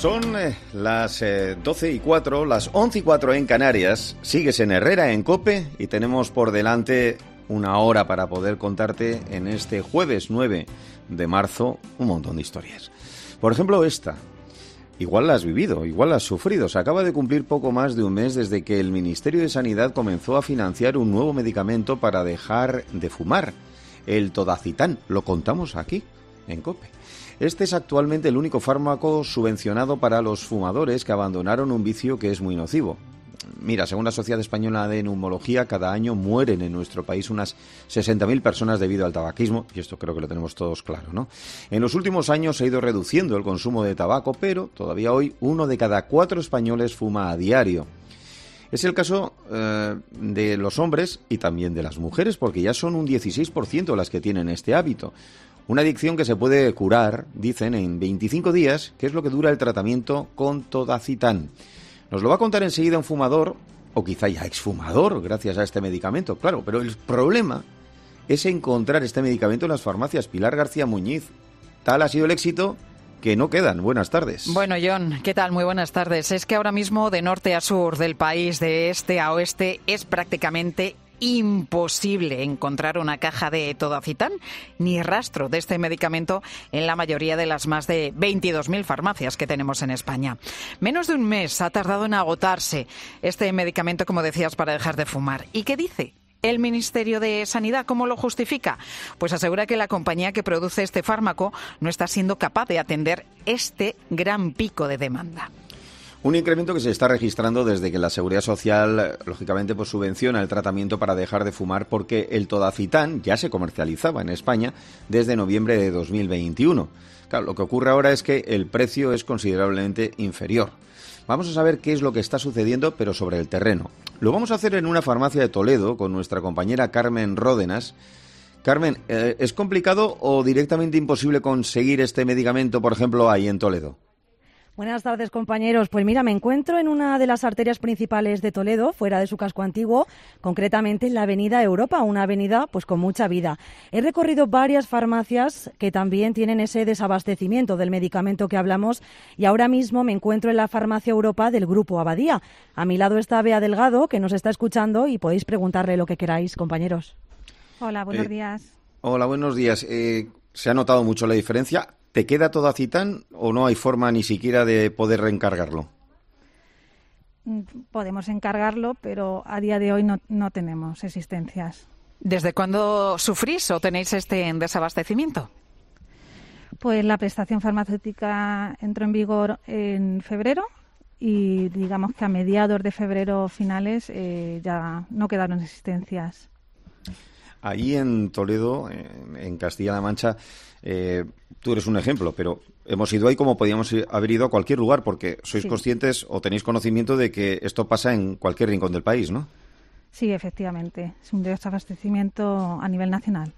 Son las 12:04, las 11:04 en Canarias. Sigues en Herrera, en COPE, y tenemos por delante una hora para poder contarte en este jueves 9 de marzo un montón de historias. Por ejemplo, esta. Igual la has vivido, igual la has sufrido. Se acaba de cumplir poco más de un mes desde que el Ministerio de Sanidad comenzó a financiar un nuevo medicamento para dejar de fumar, el Todacitán. Lo contamos aquí, en COPE. Este es actualmente el único fármaco subvencionado para los fumadores que abandonaron un vicio que es muy nocivo. Mira, según la Sociedad Española de Neumología, cada año mueren en nuestro país unas 60.000 personas debido al tabaquismo, y esto creo que lo tenemos todos claro, ¿no? En los últimos años se ha ido reduciendo el consumo de tabaco, pero todavía hoy 1 de cada 4 españoles fuma a diario. Es el caso de los hombres y también de las mujeres, porque ya son un 16% las que tienen este hábito. Una adicción que se puede curar, dicen, en 25 días, que es lo que dura el tratamiento con Todacitán. Nos lo va a contar enseguida un fumador, o quizá ya exfumador, gracias a este medicamento, claro, pero el problema es encontrar este medicamento en las farmacias. Pilar García Muñiz, tal ha sido el éxito que no quedan. Buenas tardes. Bueno, John, ¿qué tal? Muy buenas tardes. Es que ahora mismo de norte a sur del país, de este a oeste, es prácticamente imposible encontrar una caja de Todacitán ni rastro de este medicamento en la mayoría de las más de 22.000 farmacias que tenemos en España. Menos de un mes ha tardado en agotarse este medicamento, como decías, para dejar de fumar. ¿Y qué dice el Ministerio de Sanidad? ¿Cómo lo justifica? Pues asegura que la compañía que produce este fármaco no está siendo capaz de atender este gran pico de demanda. Un incremento que se está registrando desde que la Seguridad Social, lógicamente, pues subvenciona el tratamiento para dejar de fumar, porque el Todacitán ya se comercializaba en España desde noviembre de 2021. Claro, lo que ocurre ahora es que el precio es considerablemente inferior. Vamos a saber qué es lo que está sucediendo, pero sobre el terreno. Lo vamos a hacer en una farmacia de Toledo con nuestra compañera Carmen Ródenas. Carmen, ¿es complicado o directamente imposible conseguir este medicamento, por ejemplo, ahí en Toledo? Buenas tardes, compañeros. Pues mira, me encuentro en una de las arterias principales de Toledo, fuera de su casco antiguo, concretamente en la Avenida Europa, una avenida pues con mucha vida. He recorrido varias farmacias que también tienen ese desabastecimiento del medicamento que hablamos, y ahora mismo me encuentro en la Farmacia Europa del Grupo Abadía. A mi lado está Bea Delgado, que nos está escuchando, y podéis preguntarle lo que queráis, compañeros. Hola, buenos días. Hola, buenos días. ¿Se ha notado mucho la diferencia? ¿Te queda Todacitán o no hay forma ni siquiera de poder reencargarlo? Podemos encargarlo, pero a día de hoy no tenemos existencias. ¿Desde cuándo sufrís o tenéis este desabastecimiento? Pues la prestación farmacéutica entró en vigor en febrero y digamos que a mediados de febrero finales ya no quedaron existencias. Ahí en Toledo, en Castilla-La Mancha, tú eres un ejemplo, pero hemos ido ahí como podíamos haber ido a cualquier lugar, porque sois conscientes o tenéis conocimiento de que esto pasa en cualquier rincón del país, ¿no? Sí, efectivamente. Es un desabastecimiento a nivel nacional.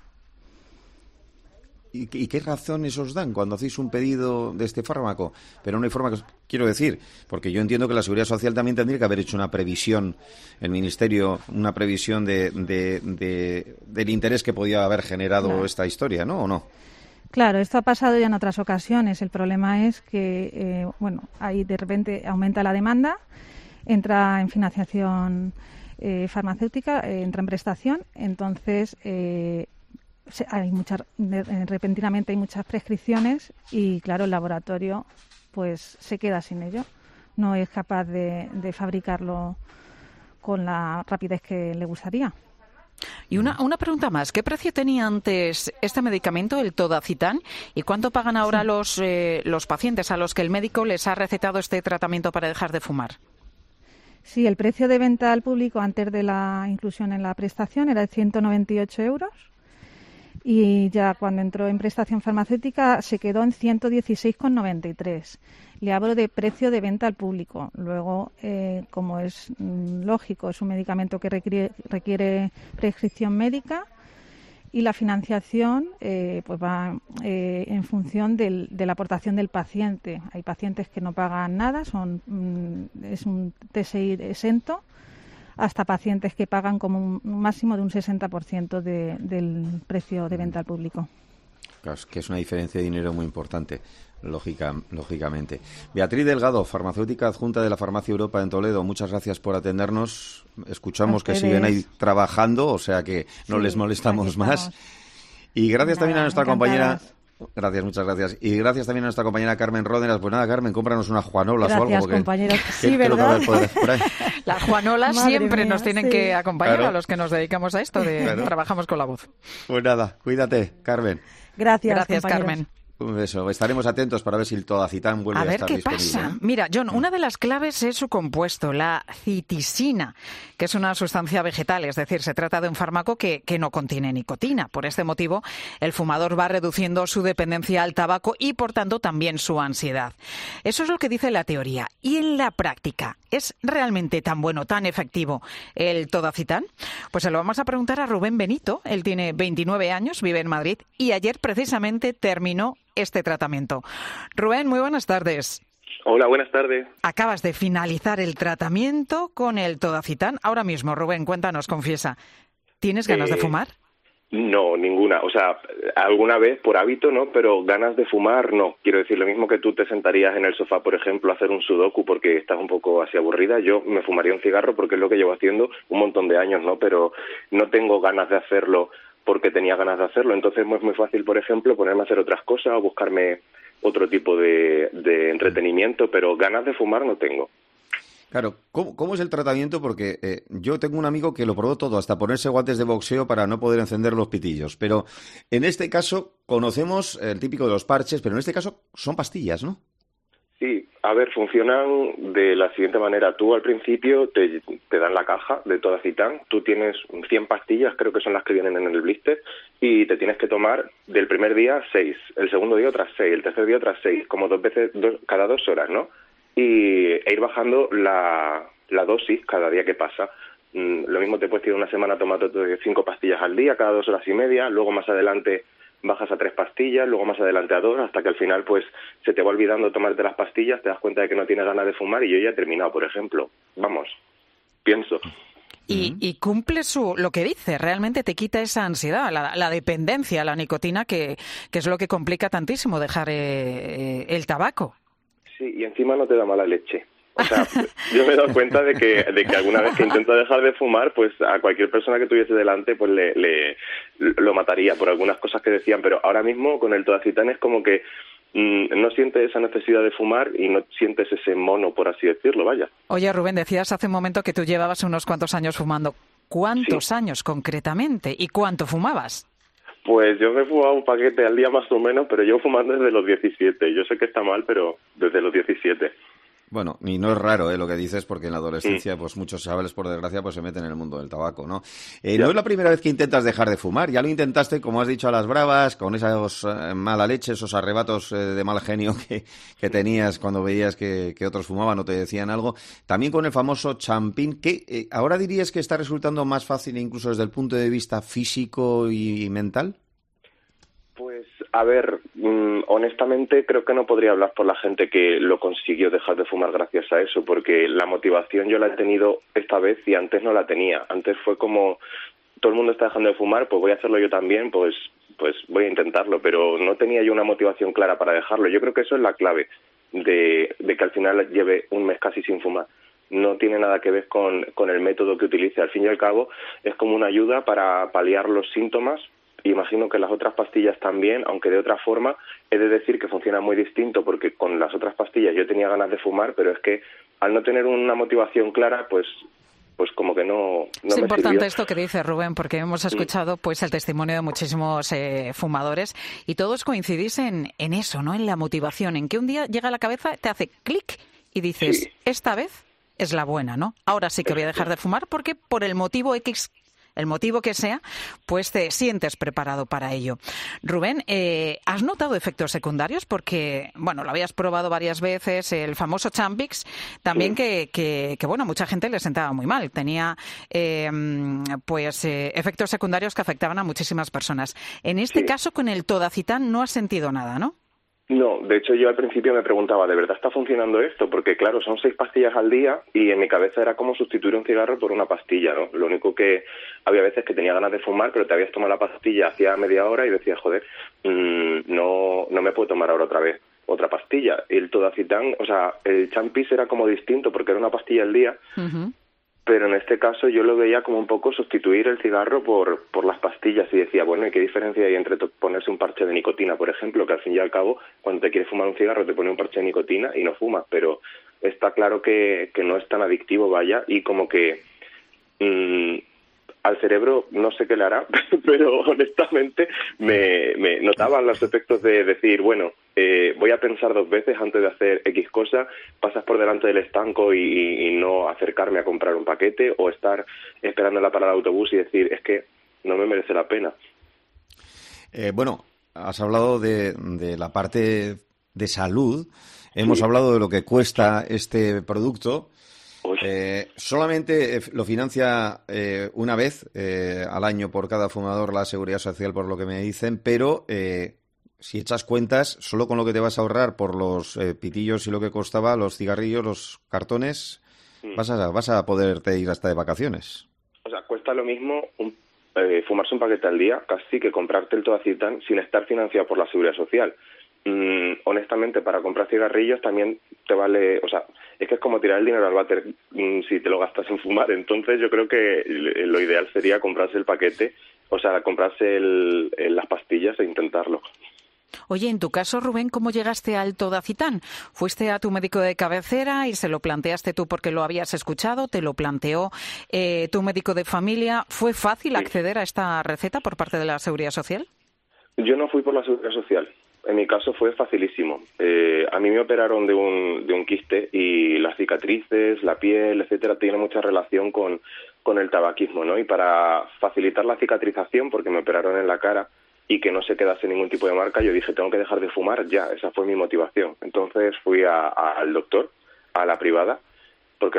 ¿Y qué razones os dan cuando hacéis un pedido de este fármaco? Pero no hay forma, quiero decir, porque yo entiendo que la Seguridad Social también tendría que haber hecho una previsión, el Ministerio, una previsión del interés que podía haber generado esta historia, ¿no? ¿O no? Claro, esto ha pasado ya en otras ocasiones. El problema es que, ahí de repente aumenta la demanda, entra en financiación farmacéutica, entra en prestación, entonces repentinamente hay muchas prescripciones y, claro, el laboratorio pues se queda sin ello. No es capaz de fabricarlo con la rapidez que le gustaría. Y una pregunta más. ¿Qué precio tenía antes este medicamento, el Todacitán, y cuánto pagan ahora los pacientes a los que el médico les ha recetado este tratamiento para dejar de fumar? Sí, el precio de venta al público antes de la inclusión en la prestación era de 198 euros y ya cuando entró en prestación farmacéutica se quedó en 116,93. Le hablo de precio de venta al público. Luego, como es lógico, es un medicamento que requiere prescripción médica y la financiación pues va en función de la aportación del paciente. Hay pacientes que no pagan nada, es un TSI exento, hasta pacientes que pagan como un máximo de un 60% del precio de venta al público. Claro, es que es una diferencia de dinero muy importante. Lógicamente. Beatriz Delgado, farmacéutica adjunta de la Farmacia Europa en Toledo, muchas gracias por atendernos. Escuchamos que siguen ahí trabajando, o sea que no les molestamos más. Y gracias también a nuestra compañera... Gracias, muchas gracias. Y gracias también a nuestra compañera Carmen Ródenas. Pues nada, Carmen, cómpranos unas juanolas o algo. Gracias, compañeras. Sí, ¿verdad? Las juanolas siempre nos tienen que acompañar, claro, a los que nos dedicamos a esto, trabajamos con la voz. Pues nada, cuídate, Carmen. Gracias, Carmen. Un beso. Estaremos atentos para ver si el Todacitán vuelve a estar disponible. A ver qué pasa. Mira, John, una de las claves es su compuesto, la citisina, que es una sustancia vegetal, es decir, se trata de un fármaco que no contiene nicotina. Por este motivo, el fumador va reduciendo su dependencia al tabaco y, por tanto, también su ansiedad. Eso es lo que dice la teoría. ¿Y en la práctica? ¿Es realmente tan bueno, tan efectivo el Todacitán? Pues se lo vamos a preguntar a Rubén Benito. Él tiene 29 años, vive en Madrid y ayer precisamente terminó este tratamiento. Rubén, muy buenas tardes. Hola, buenas tardes. Acabas de finalizar el tratamiento con el Todacitán. Ahora mismo, Rubén, cuéntanos, confiesa, ¿tienes ganas de fumar? No, ninguna. O sea, alguna vez por hábito, ¿no? Pero ganas de fumar, no. Quiero decir, lo mismo que tú te sentarías en el sofá, por ejemplo, a hacer un sudoku porque estás un poco así aburrida, yo me fumaría un cigarro porque es lo que llevo haciendo un montón de años, ¿no? Pero no tengo ganas de hacerlo porque tenía ganas de hacerlo. Entonces es muy fácil, por ejemplo, ponerme a hacer otras cosas o buscarme otro tipo de entretenimiento, pero ganas de fumar no tengo. Claro, ¿cómo es el tratamiento? Porque yo tengo un amigo que lo probó todo, hasta ponerse guantes de boxeo para no poder encender los pitillos. Pero en este caso conocemos el típico de los parches, pero en este caso son pastillas, ¿no? Sí, a ver, funcionan de la siguiente manera. Tú al principio te dan la caja de Todacitán, tú tienes 100 pastillas, creo que son las que vienen en el blister, y te tienes que tomar del primer día 6, el segundo día otras 6, el tercer día otras 6, como cada 2 horas, ¿no? E ir bajando la dosis cada día que pasa. Lo mismo te puedes tirar una semana tomando 5 pastillas al día, cada 2 horas y media, luego más adelante bajas a 3 pastillas, luego más adelante a 2, hasta que al final pues se te va olvidando tomarte las pastillas, te das cuenta de que no tienes ganas de fumar y yo ya he terminado, por ejemplo. Vamos, pienso. Y cumple lo que dice, realmente te quita esa ansiedad, la dependencia a la nicotina, que es lo que complica tantísimo dejar el tabaco. Sí, y encima no te da mala leche. O sea, yo me he dado cuenta de que alguna vez que intento dejar de fumar, pues a cualquier persona que tuviese delante, pues lo mataría por algunas cosas que decían. Pero ahora mismo con el Todacitán es como que no sientes esa necesidad de fumar y no sientes ese mono, por así decirlo, vaya. Oye, Rubén, decías hace un momento que tú llevabas unos cuantos años fumando. ¿Cuántos años concretamente? ¿Y cuánto fumabas? Pues yo me he fumado un paquete al día más o menos, pero llevo fumando desde los 17. Yo sé que está mal, pero desde los 17. Bueno, y no es raro lo que dices, porque en la adolescencia pues muchos chavales, por desgracia, pues se meten en el mundo del tabaco, ¿no? No es la primera vez que intentas dejar de fumar, ya lo intentaste, como has dicho, a las bravas, con esos mala leche, esos arrebatos de mal genio que tenías cuando veías que otros fumaban o te decían algo. También con el famoso champín, que ahora dirías que está resultando más fácil incluso desde el punto de vista físico y mental. Pues, a ver, honestamente creo que no podría hablar por la gente que lo consiguió dejar de fumar gracias a eso, porque la motivación yo la he tenido esta vez y antes no la tenía. Antes fue como, todo el mundo está dejando de fumar, pues voy a hacerlo yo también, pues voy a intentarlo, pero no tenía yo una motivación clara para dejarlo. Yo creo que eso es la clave de que al final lleve un mes casi sin fumar. No tiene nada que ver con el método que utilice. Al fin y al cabo es como una ayuda para paliar los síntomas. Imagino que las otras pastillas también, aunque de otra forma. He de decir que funciona muy distinto, porque con las otras pastillas yo tenía ganas de fumar, pero es que al no tener una motivación clara, pues como que no es me importante sirvió. Esto que dice Rubén, porque hemos escuchado pues el testimonio de muchísimos fumadores y todos coincidís en eso, ¿no? En la motivación, en que un día llega a la cabeza, te hace clic y dices, esta vez es la buena, ¿no? Ahora sí que voy a dejar de fumar porque por el motivo X, el motivo que sea, pues te sientes preparado para ello. Rubén, ¿has notado efectos secundarios? Porque, bueno, lo habías probado varias veces, el famoso Champix, también que bueno, mucha gente le sentaba muy mal. Tenía, efectos secundarios que afectaban a muchísimas personas. En este caso, con el Todacitán no has sentido nada, ¿no? No, de hecho yo al principio me preguntaba, ¿de verdad está funcionando esto? Porque claro, son 6 pastillas al día y en mi cabeza era como sustituir un cigarro por una pastilla, ¿no? Lo único que había veces que tenía ganas de fumar, pero te habías tomado la pastilla hacía media hora y decías, joder, no me puedo tomar ahora otra vez. otra pastilla. El Todacitán, o sea, el Champis era como distinto porque era una pastilla al día, pero en este caso yo lo veía como un poco sustituir el cigarro por las pastillas y decía, bueno, ¿y qué diferencia hay entre ponerse un parche de nicotina, por ejemplo, que al fin y al cabo, cuando te quieres fumar un cigarro te pone un parche de nicotina y no fumas, pero está claro que no es tan adictivo, vaya, y como que al cerebro no sé qué le hará, pero honestamente me notaban los efectos de decir, bueno, voy a pensar 2 veces antes de hacer X cosa, pasas por delante del estanco y no acercarme a comprar un paquete o estar esperando en la parada de autobús y decir, es que no me merece la pena. Bueno, has hablado de la parte de salud, hemos hablado de lo que cuesta este producto. Solamente lo financia una vez al año por cada fumador la Seguridad Social, por lo que me dicen, pero si echas cuentas, solo con lo que te vas a ahorrar por los pitillos y lo que costaba, los cigarrillos, los cartones, vas a poderte ir hasta de vacaciones. O sea, cuesta lo mismo fumarse un paquete al día casi que comprarte el Todacitán sin estar financiado por la Seguridad Social. Honestamente, para comprar cigarrillos también te vale, o sea, es que es como tirar el dinero al váter si te lo gastas en fumar. Entonces yo creo que lo ideal sería comprarse el paquete, o sea, comprarse las pastillas e intentarlo. Oye, en tu caso, Rubén, ¿cómo llegaste al Todacitán? ¿Fuiste a tu médico de cabecera y se lo planteaste tú porque lo habías escuchado? ¿Te lo planteó tu médico de familia? ¿Fue fácil acceder a esta receta por parte de la Seguridad Social? Yo no fui por la Seguridad Social. En mi caso fue facilísimo. A mí me operaron de un quiste y las cicatrices, la piel, etcétera, tiene mucha relación con el tabaquismo, ¿no? Y para facilitar la cicatrización, porque me operaron en la cara y que no se quedase ningún tipo de marca, yo dije, tengo que dejar de fumar ya. Esa fue mi motivación. Entonces fui al doctor, a la privada, porque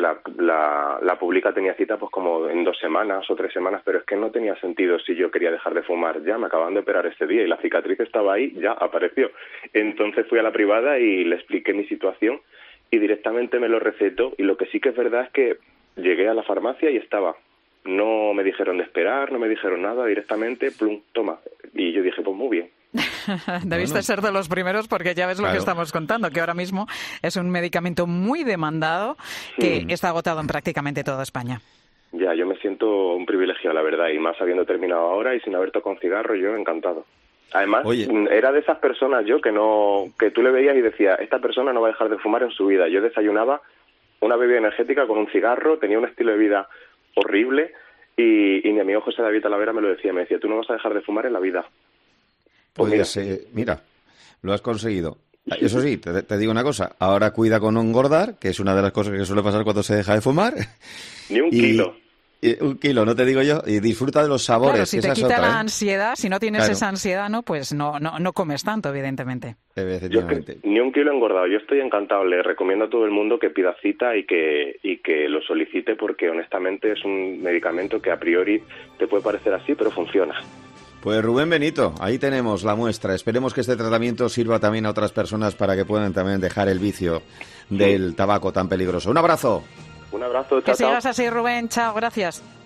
la pública tenía cita pues como en 2 semanas o 3 semanas, pero es que no tenía sentido si yo quería dejar de fumar ya, me acaban de operar ese día y la cicatriz estaba ahí, ya apareció. Entonces fui a la privada y le expliqué mi situación y directamente me lo recetó, y lo que sí que es verdad es que llegué a la farmacia y estaba. No me dijeron de esperar, no me dijeron nada, directamente, plum, toma. Y yo dije, pues muy bien. Debiste ser de los primeros porque ya ves lo que estamos contando, que ahora mismo es un medicamento muy demandado que está agotado en prácticamente toda España. Ya, yo me siento un privilegiado, la verdad, y más habiendo terminado ahora y sin haber tocado un cigarro, yo encantado. Además, era de esas personas yo que tú le veías y decías, esta persona no va a dejar de fumar en su vida. Yo desayunaba una bebida energética con un cigarro, tenía un estilo de vida horrible y mi amigo José David Talavera me decía, tú no vas a dejar de fumar en la vida. Pues mira, lo has conseguido. Eso sí, te digo una cosa, ahora cuida con no engordar, que es una de las cosas que suele pasar cuando se deja de fumar. Ni un kilo. 1 kilo, no te digo yo, y disfruta de los sabores. Claro, si te quita la ansiedad, si no tienes esa ansiedad, no, pues no comes tanto, evidentemente. Efectivamente. Ni 1 kilo engordado. Yo estoy encantado, le recomiendo a todo el mundo que pida cita y que lo solicite, porque honestamente es un medicamento que a priori te puede parecer así, pero funciona. Pues Rubén Benito, ahí tenemos la muestra. Esperemos que este tratamiento sirva también a otras personas para que puedan también dejar el vicio del tabaco tan peligroso. Un abrazo. Un abrazo, chao. Que sigas así, Rubén. Chao, gracias.